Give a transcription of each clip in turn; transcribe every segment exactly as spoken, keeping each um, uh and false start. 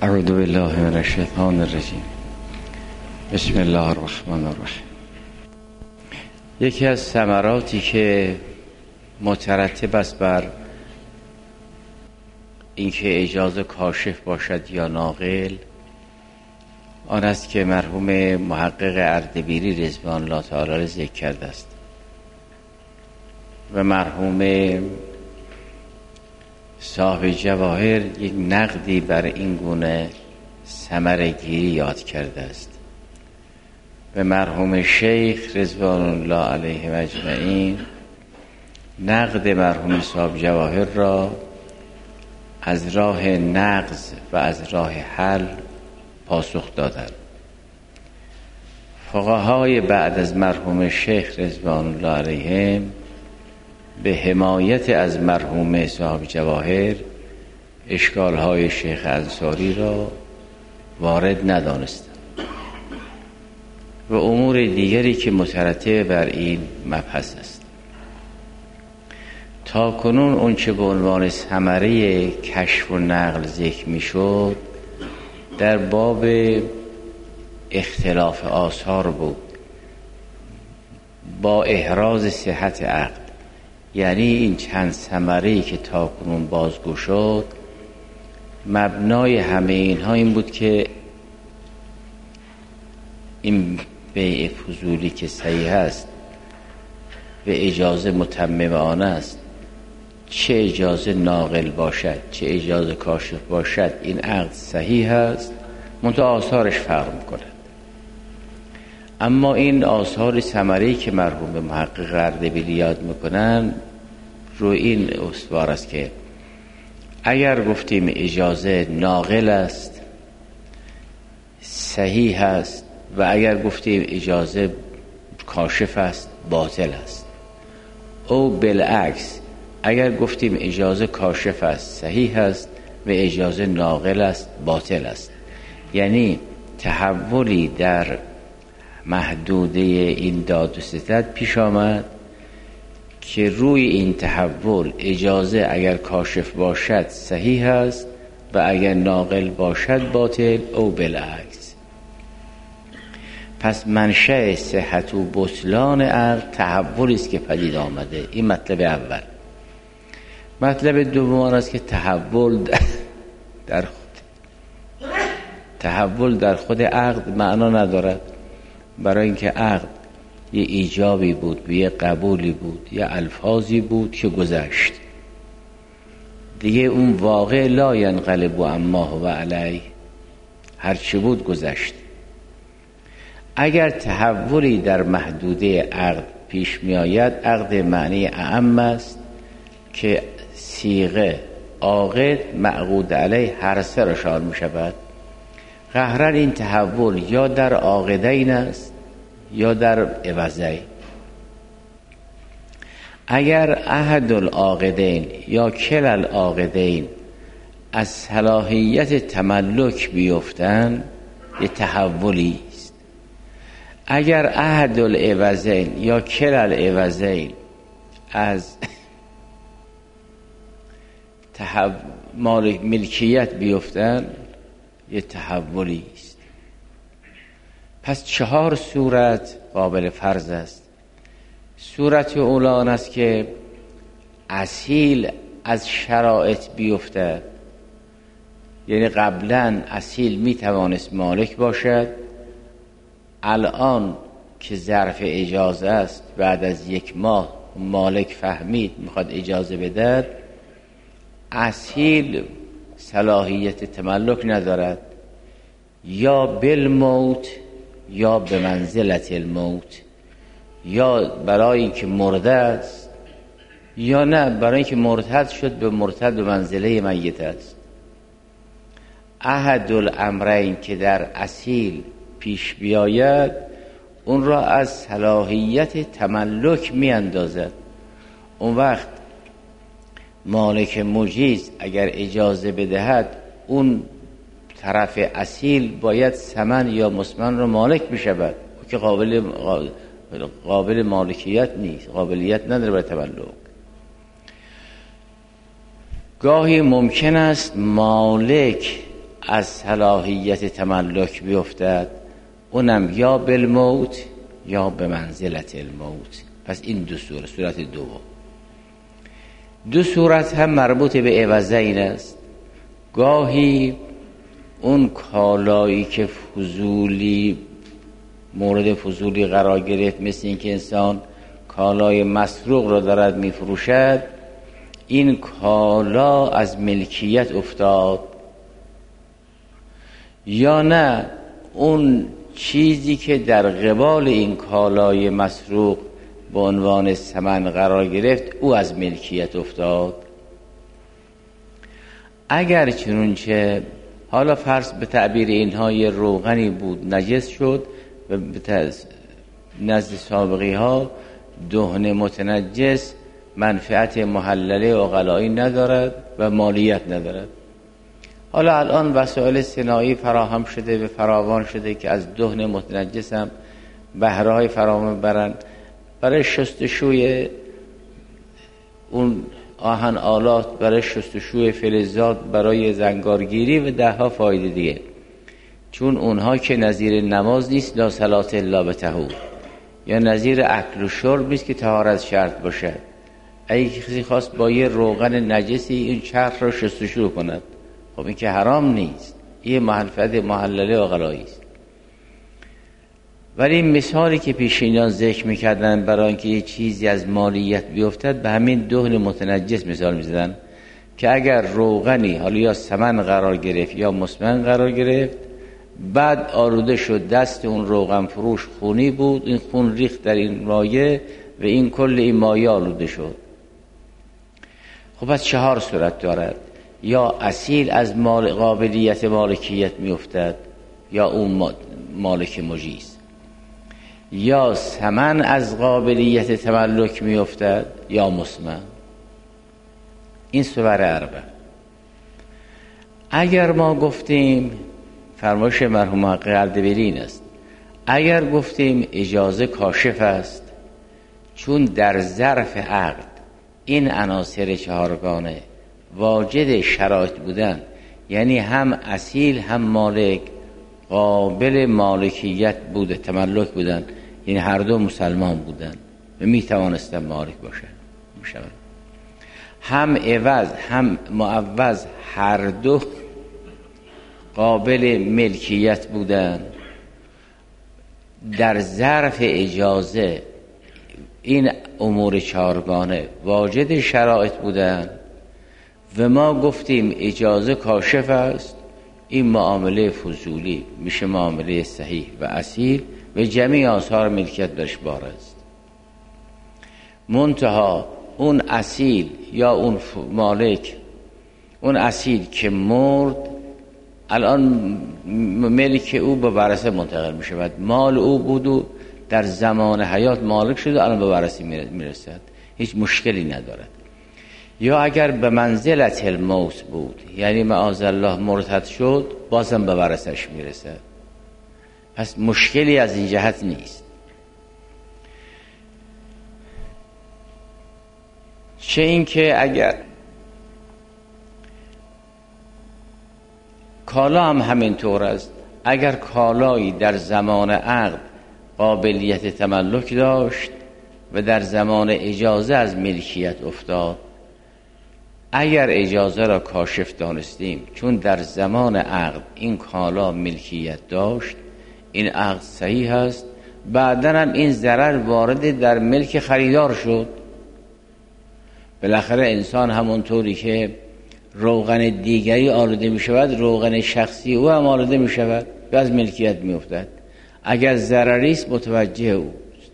اعوذ بالله من الشیطان الرجیم. بسم الله الرحمن الرحیم. یکی از ثمراتی که مترتب است بر اینکه اجازه کاشف باشد یا ناقل آن است که مرحوم محقق اردبیلی رضوان الله تعالی ذکر کرده است و مرحوم صاحب جواهر یک نقدی بر این گونه ثمره‌گیری یاد کرده است و مرحوم شیخ رضوان الله علیه اجمعین نقد مرحوم صاحب جواهر را از راه نقض و از راه حل پاسخ دادند. فقهای بعد از مرحوم شیخ رضوان الله علیهم به حمایت از مرحوم صاحب جواهر اشکالهای شیخ انصاری را وارد ندانستند و امور دیگری که مترتب بر این مبحث است. تا کنون اون چه به عنوان ثمره کشف و نقل ذکر می شد در باب اختلاف آثار بود با احراز صحت عقد، یعنی این چند ثمره‌ای که تا کنون بازگو شد مبنای همه اینها این بود که این بیع فضولی که صحیح است و اجازه متمم آن است، چه اجازه ناقل باشد چه اجازه کاشف باشد، این عقد صحیح است، منتها آثارش فرق می‌کند. اما این آثار ثمره‌ای که مرحوم محقق اردبیلی یاد میکنن رو این استوار است که اگر گفتیم اجازه ناقل است صحیح است و اگر گفتیم اجازه کاشف است باطل است، او بالعکس اگر گفتیم اجازه کاشف است صحیح است و اجازه ناقل است باطل است. یعنی تحولی در محدوده این داد و ستد پیش آمد که روی این تحول اجازه اگر کاشف باشد صحیح است و اگر ناقل باشد باطل او بالعکس. پس منشأ صحت و بطلان عقد تحولی است که پدید آمده. این مطلب اول. مطلب دوم است که تحول در خود تحول در خود عقد معنا ندارد، برای اینکه عقد یه ایجابی بود و یه قبولی بود، یه الفاظی بود که گذشت دیگه، اون واقع لا ینقلب عما هو علیه، هرچی بود گذشت. اگر تحولی در محدوده عقد پیش می آید، عقد معنی اعم است که صیغه عاقد معقود علیه هر سه را شامل می شود. قهرن این تحول یا در عاقدین است یا در عوضین. اگر احد العاقدین یا کل العاقدین از صلاحیت تملک بیفتن یه تحولی است. اگر احد العوضین یا کل العوضین از تحو... ملکیت بیفتن یه تحولی است. پس چهار صورت قابل فرض است. صورت اولی آن است که اصیل از شرایط بیفته، یعنی قبلا اصیل می توانست مالک باشد، الان که ظرف اجازه است بعد از یک ماه مالک فهمید میخواد اجازه بده، اصیل صلاحیت تملک ندارد، یا بالموت یا به منزلت الموت، یا برای اینکه مرده است یا نه برای اینکه مرتد شد به مرتد به منزله میت است. احد الامرین که در اصیل پیش بیاید اون را از صلاحیت تملک می اندازد. اون وقت مالک مجیز اگر اجازه بدهد اون طرف اصیل باید ثمن یا مسمن رو مالک بشود که قابل قابل مالکیت نیست، قابلیت نداره برای تملک. گاهی ممکن است مالک از صلاحیت تملک بیفتد، اونم یا بالموت یا به منزلت الموت. پس این دو صورت، صورت دوم. دو صورت هم مربوط به عوضین است. گاهی اون کالایی که فضولی مورد فضولی قرار گرفت، مثل این که انسان کالای مسروق را دارد میفروشد، این کالا از ملکیت افتاد، یا نه اون چیزی که در قبال این کالای مسروق به عنوان ثمن قرار گرفت او از ملکیت افتاد. اگر چنونچه حالا فرض به تعبیر اینها یه روغنی بود نجس شد و به نزد سابقی ها دهن متنجس منفعت محلله عقلایی ندارد و مالیت ندارد. حالا الان وسایل صناعی فراهم شده و فراوان شده که از دهن متنجس هم بهرهای فراهم برند برای شستشوی اون آهن آلات، برای شستشوی فلزات، برای زنگارگیری و ده ها فایده دیگه. چون اونها که نظیر نماز نیست، لا صلاة الا بطهور، یا نظیر اکل و شرب نیست که طهارت شرط باشه. اگه کسی خواست با یه روغن نجسی این چرخ رو شستشو کند، خب این که حرام نیست، این منفعت محلله عقلایی است. ولی این مثالی که پیشینیان ذکر میکردن برای اینکه یه چیزی از مالیت بیفتد، به همین دهن متنجس مثال میزدن که اگر روغنی حالا یا سمن قرار گرفت یا مسمن قرار گرفت، بعد آلوده شد، دست اون روغن فروش خونی بود، این خون ریخت در این مایه و این کل این مایه آلوده شد. خب از چهار صورت دارد: یا اصیل از مال قابلیت مالکیت میافتد، یا اون مالک مجیز، یا ثمن از قابلیت تملک میافتد، یا مسمن. این صور اربع. اگر ما گفتیم، فرمایش مرحوم حق اردبیلی است، اگر گفتیم اجازه کاشف است، چون در ظرف عقد این عناصر چهارگانه واجد شرایط بودن، یعنی هم اصیل هم مالک قابل مالکیت بوده، تملک بودن، یعنی هر دو مسلمان بودن و می توانستن مالک باشن، میشن. هم عوض هم معوض هر دو قابل ملکیت بودن، در ظرف اجازه این امور چهارگانه واجد شرایط بودن و ما گفتیم اجازه کاشف است، این معامله فضولی میشه معامله صحیح و اصیل و جمعی آثار ملکیت برش بار است. منتها اون اصیل یا اون مالک، اون اصیل که مرد، الان ملک او به ورثه منتقل می شود. مال او بود و در زمان حیات مالک شده، الان به ورثه می رسد، هیچ مشکلی ندارد. یا اگر به منزلت الموت بود، یعنی معاذ الله مرتد شد، بازم به ورثش می رسد. پس مشکلی از این جهت نیست. چه این که اگر کالا هم همینطور است، اگر کالایی در زمان عقد قابلیت تملک داشت و در زمان اجازه از ملکیت افتاد، اگر اجازه را کاشف دانستیم، چون در زمان عقد این کالا ملکیت داشت، این عقد صحیح است، بعداً هم این ضرر وارد در ملک خریدار شد. بالاخره انسان همونطوری که روغن دیگری آلوده می شود، روغن شخصی او هم آلوده می شود و از ملکیت می افتد. اگر ضرری است متوجه اوست.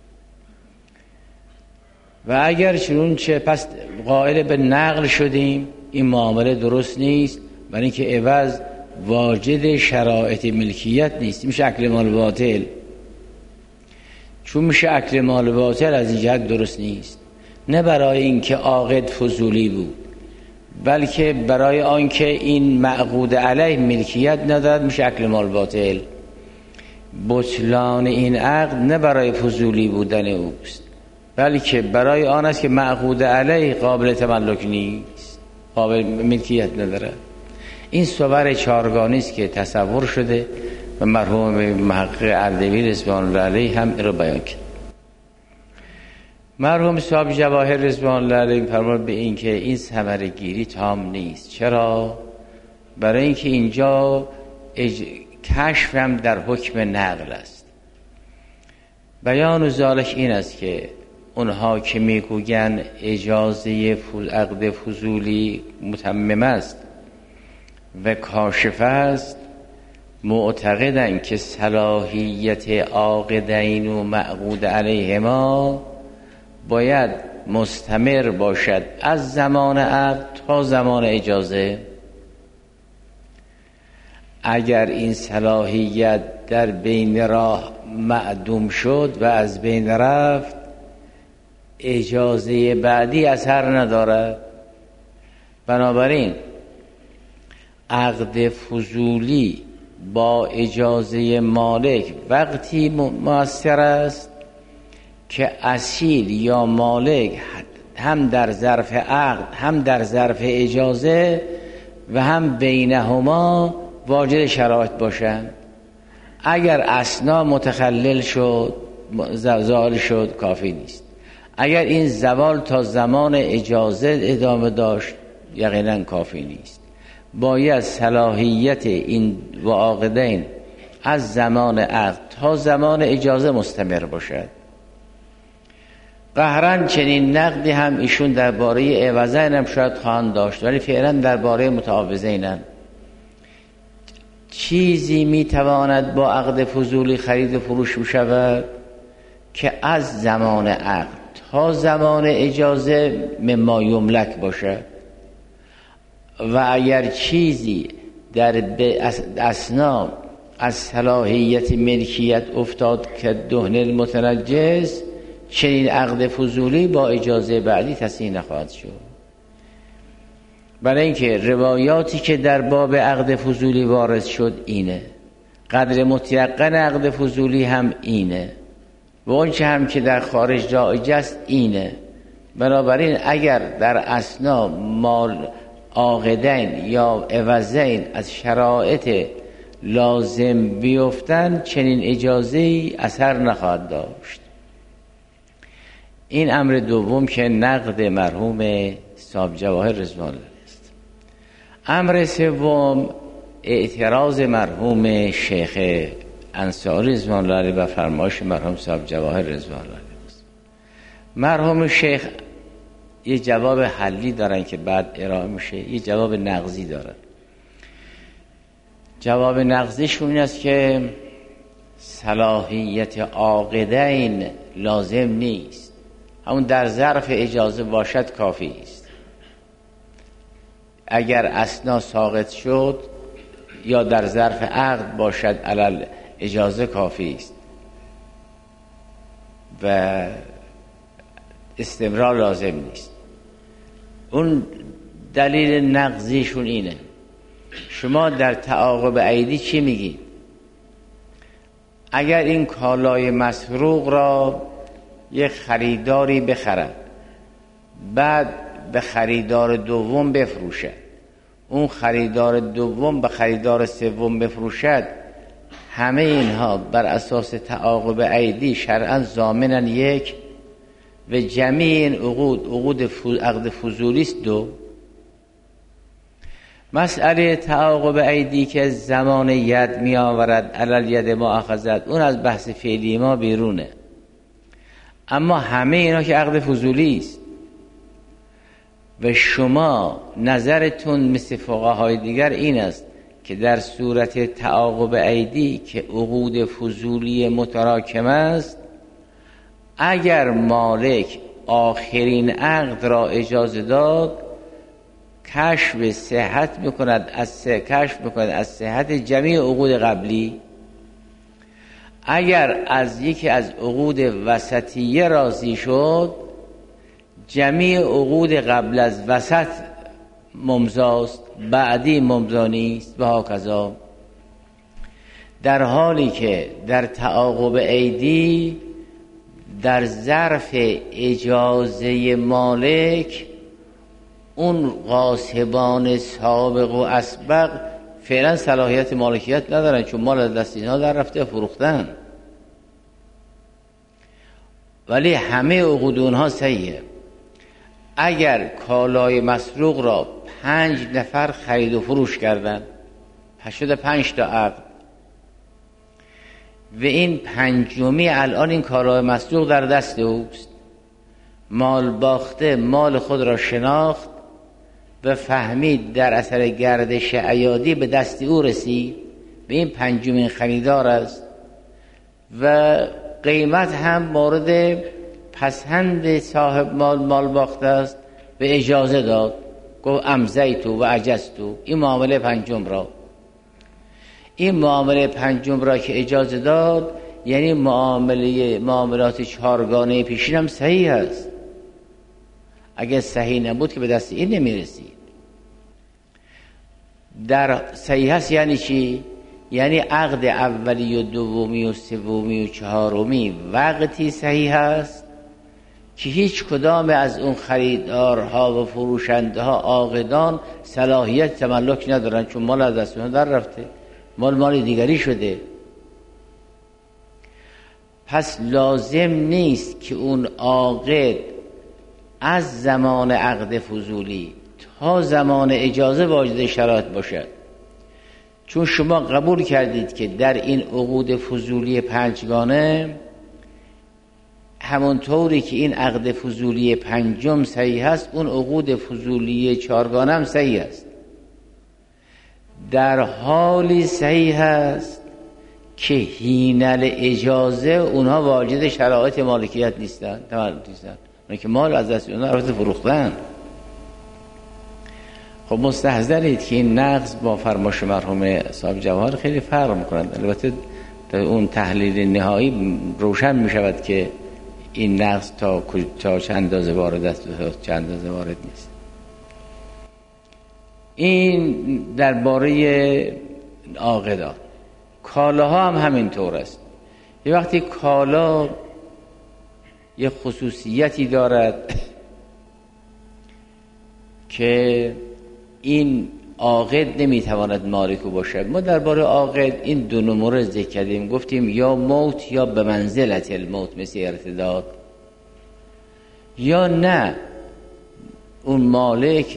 و اگر چنانچه پس قائل به نقل شدیم، این معامله درست نیست، برای اینکه عوض واجد شرایط ملکیت نیست، میشه اکل مال باطل. چون میشه اکل مال باطل، از این جهت درست نیست، نه برای اینکه عاقد فضولی بود، بلکه برای آنکه این معقود علیه ملکیت ندارد، میشه اکل مال باطل. بطلان این عقد نه برای فضولی بودن اوست، بلکه برای آن است که معقود علیه قابل تملک نیست، قابل ملکیت ندارد. این صور چهارگانی است که تصور شده و مرحوم محقق اردبیل رضوان الله علیه هم این رو بیان کرد. مرحوم صاحب جواهر رضوان الله علیه فرمان به این که این ثمره گیری تام نیست. چرا؟ برای اینکه اینجا اج... کشف هم در حکم نقل است. بیان و ذالک این است که اونها که میگوین اجازه عقد فضولی متمم است و کاشف است، معتقدن که صلاحیت عاقدین و معقود علیهما باید مستمر باشد از زمان عقد تا زمان اجازه. اگر این صلاحیت در بین راه معدوم شد و از بین رفت، اجازه بعدی اثر ندارد. بنابراین عقد فضولی با اجازه مالک وقتی مؤثر است که اصیل یا مالک هم در ظرف عقد هم در ظرف اجازه و هم بینهما واجد شرایط باشند. اگر اثنا متخلل شد، زوال شد، کافی نیست. اگر این زوال تا زمان اجازه ادامه داشت، یقینا کافی نیست. باید صلاحیت این عاقدین از زمان عقد تا زمان اجازه مستمر باشد. قهرن چنین نقدی هم ایشون درباره عوضین هم شاید خواهند داشت، ولی فعلا درباره متعاوضین هم چیزی میتواند با عقد فضولی خرید و فروش بشود که از زمان عقد تا زمان اجازه مما یملک باشد، و اگر چیزی در اثنا از صلاحیت ملکیت افتاد که دهن المتنجس، چنین عقد فضولی با اجازه بعدی تصحیح نخواهد شد. برای اینکه روایاتی که در باب عقد فضولی وارد شد اینه، قدر متیقن عقد فضولی هم اینه و اون چه هم که در خارج جایز است اینه. بنابراین اگر در اثنا مال عاقدین یا عوضین از شرایط لازم بیفتن، چنین اجازه‌ای اثر نخواهد داشت. این امر دوم که نقد مرحوم صاحب جواهر رضوان الله است. امر سوم اعتراض مرحوم شیخ انصاری رضوان الله علیه و فرمایش مرحوم صاحب جواهر رضوان الله علیه است. مرحوم شیخ یه جواب حلی دارن که بعد ارائه میشه، یه جواب نقضی دارن. جواب نقضیشون این است که صلاحیت عاقدین لازم نیست، همون در ظرف اجازه باشد کافی است. اگر اثنا ساقط شد یا در ظرف عقد باشد علل اجازه کافی است و استمرار لازم نیست. اون دلیل نقضیشون اینه. شما در تعاقب عیدی چی میگید؟ اگر این کالای مسروق را یک خریداری بخرد، بعد به خریدار دوم بفروشد، اون خریدار دوم به خریدار سوم بفروشد، همه اینها بر اساس تعاقب عیدی شرعاً ضامنن یک و جمیع این عقود عقود عقد فضولی است دو. مسئله تعاقب عیدی که زمان ید می آورد علل ید ما اخذت، اون از بحث فعلی ما بیرونه، اما همه اینا که عقد فضولی است و شما نظرتون مثل فقهای دیگر این است که در صورت تعاقب عیدی که عقود فضولی متراکم است، اگر مالک آخرین عقد را اجازه داد، کشف صحت میکند از کشف میکند از صحت جمیع عقود قبلی. اگر از یکی از عقود وسطیه راضی شد، جمیع عقود قبل از وسط ممضاست، بعدی ممضا نیست و هاکذا. در حالی که در تعاقب عیدی در ظرف اجازه مالک اون غاصبان سابق و اسبق فعلا صلاحیت مالکیت ندارن، چون مال دست اینها در رفته فروختن، ولی همه عقود اونها صحیحه. اگر کالای مسروق را پنج نفر خرید و فروش کردن، پس شده پنج تا عقد، و این پنجمی الان این کالای مسروق در دست اوست، مال باخته مال خود را شناخت و فهمید در اثر گردش ایادی به دست او رسید، به این پنجمین خریدار است و قیمت هم مورد پسند صاحب مال مال باخته است و اجازه داد، گفت امضیتو و اجزتو. این معامله پنجم را این معامله پنجم را که اجازه داد، یعنی معامله معاملات چهارگانه پیشین هم صحیح است. اگه صحیح نبود که به دست این نمیرسید. در صحیح است یعنی چی؟ یعنی عقد اولی و دومی و سومی و چهارمی وقتی صحیح است که هیچ کدام از اون خریدارها و فروشنده ها عاقدان صلاحیت تملک ندارن، چون مال از دست اونها در رفته، مال مال دیگری شده. پس لازم نیست که اون عاقد از زمان عقد فضولی تا زمان اجازه واجد شرایط باشد، چون شما قبول کردید که در این عقود فضولی پنجگانه همونطوری که این عقد فضولی پنجم صحیح است، اون عقود فضولی چهارگانه هم صحیح است. در حالی صحیح است که حین اجازه اونها واجد شرایط مالکیت نیستن، تملک نیستن، اون که مال از دست اونها رفته فروختن. خب مستحضرید که این نقض با فرمایش مرحوم صاحب جواهر خیلی فرق میکنند. البته در اون تحلیل نهایی روشن میشود که این نقض تا تا چند اندازه وارد است و چند اندازه وارد نیست. این درباره عاقدان. کالاها هم همینطور است. یه وقتی کالا یه خصوصیتی دارد که این عاقد نمیتواند مالک باشد. ما درباره عاقد این دو نمره ذکر کردیم، گفتیم یا موت یا به منزلت الموت مثل ارتداد، یا نه اون مالک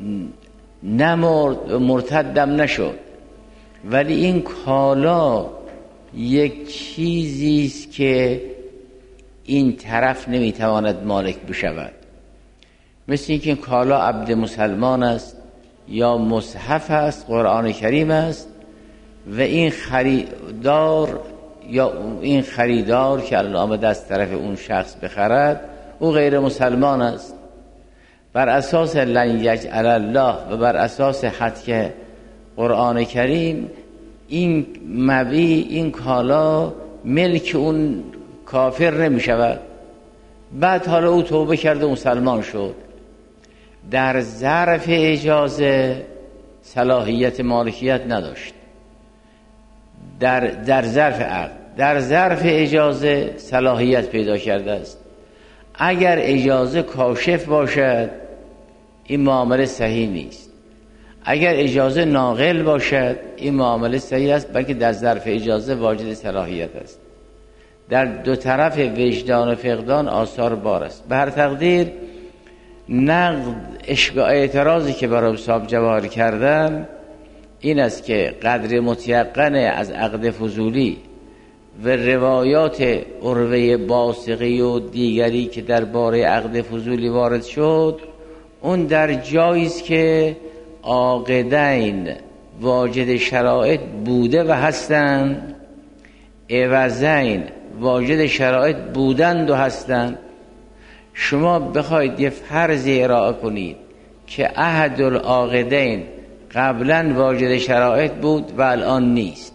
نمرد مرتدم نشد، ولی این کالا یک چیزیست که این طرف نمیتواند مالک بشود. مثل اینکه این کالا عبد مسلمان است یا مصحف است، قرآن کریم است، و این خریدار یا این خریدار که الان آمده از طرف اون شخص بخرد، او غیر مسلمان است. بر اساس لن یجعل الله و بر اساس حد قرآن کریم این مبی این کالا ملک اون کافر نمی شود. بعد حالا او توبه کرده مسلمان شد، در ظرف اجازه صلاحیت مالکیت نداشت، در در ظرف عقد در ظرف اجازه صلاحیت پیدا کرده است. اگر اجازه کاشف باشد این معامله صحیح نیست، اگر اجازه ناقل باشد این معامله صحیح است، بلکه در ظرف اجازه واجد صلاحیت است. در دو طرف وجدان و فقدان آثار بار است. به هر تقدیر نقد اشکال اعتراضی که برای صاحب جواهر کردن این است که قدر متیقن از عقد فضولی و روایات عروه باسقی و دیگری که درباره عقد فضولی وارد شد، اون در جایی است که عاقدین واجد شرایط بوده و هستند، عوضین واجد شرایط بودند و هستند. شما بخواید یه فرضی ارائه کنید که احد العاقدین قبلا واجد شرایط بود و الان نیست،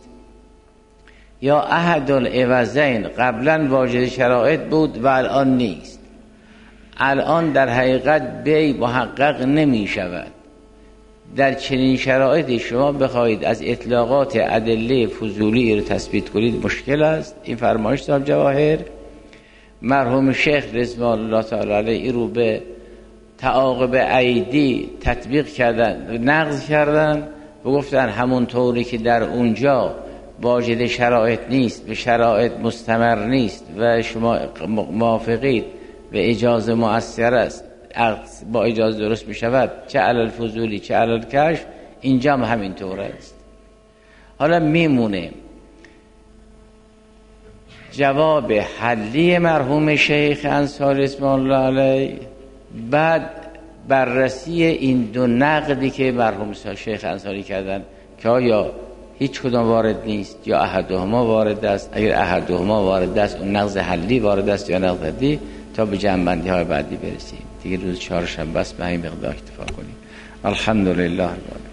یا احد العوضین قبلا واجد شرایط بود و الان نیست، الان در حقیقت بی محقق نمی شود. در چنین شرایطی شما بخواید از اطلاقات ادله فضولی رو تثبیت کنید مشکل است. این فرمایش صاحب جواهر مرحوم شیخ رضوان الله تعالی علیه رو به تعاقب ایدی تطبیق کردن، نقض کردن و گفتن همون طوری که در اونجا واجد شرایط نیست، به شرایط مستمر نیست و شما موافقید و اجازه مؤثر است، با اجازه درست می شود، چه علل فضولی چه علل کشف، اینجا هم همین طور است. حالا میمونه جواب حلی مرحوم شیخ انصاری اسم الله علیه، بعد بررسی این دو نقدی که مرحوم شیخ انصاری کردن که آیا هیچ کدام وارد نیست یا احدهما وارد است، اگر احدهما وارد است اون نقض حلی وارد است یا نقض حلی، تا به جنبندی های بعدی برسیم. دیگه روز چهارشنبه است، به همین مقدار اکتفا کنیم. الحمدلله.